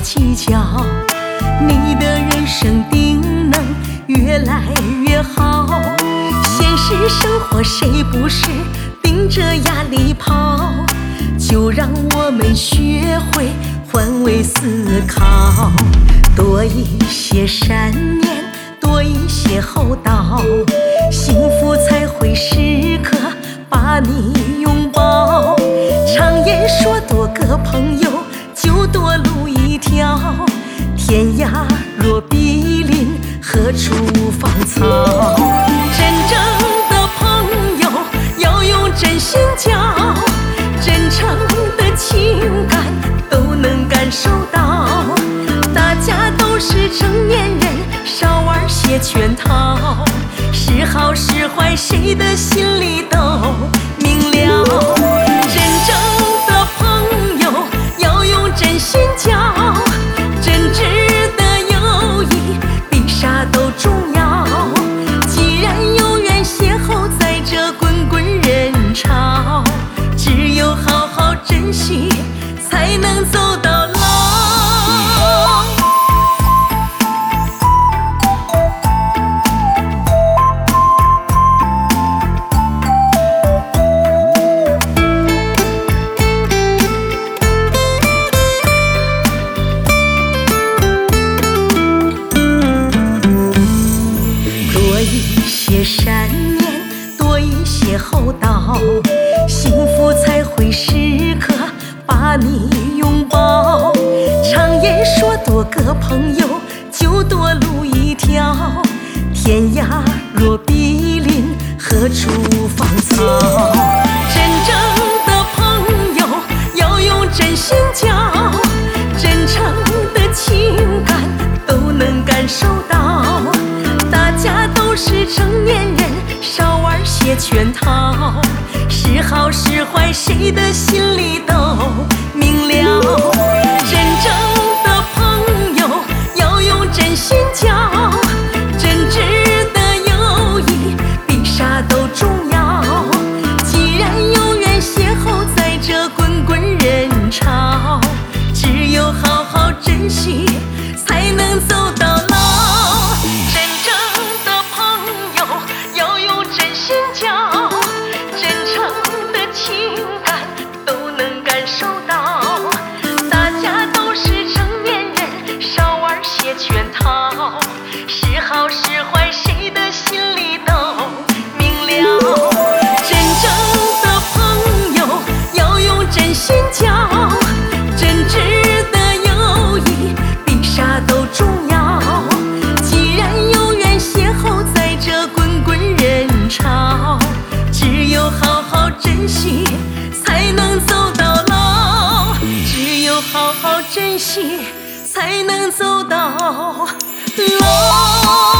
计较，你的人生定能越来越好。现实生活谁不是盯着压力跑？就让我们学会换位思考，多一些善念，多一些厚道，幸福才会时刻把你拥抱。常言说多个朋友就多路一条，天涯若比邻何处芳草。真正的朋友要用真心交，真诚的情感都能感受到。大家都是成年人，少玩些圈套，是好是坏谁的心里都明了。真正的朋友要用真心交，真挚的友谊比啥都重要。既然有缘邂逅在这滚滚人潮，只有好好珍惜才能走到老。多一些善念，多一些厚道，幸福才会时刻把你拥抱。常言说多个朋友就多路一条，天涯若比邻何处芳草。真正的朋友要用真心交，真诚的情感都能感受到。大家都是成年人，少玩些圈套，是好是坏谁的心里都明了。真正的朋友要用真心交，真挚的友谊比啥都重要。既然有缘邂逅在这滚滚人潮，只有好好珍惜才能走到老。真正的朋友要用真心交，真诚的情感都能感受到。大家都是成年人，少玩些圈套，是好是坏谁的心里都明了。真正的朋友要用真心交，真挚的友谊比啥都重要。既然有缘邂逅在这滚滚人潮，只有好好珍惜才能走到老，只有好好珍惜才能走到老。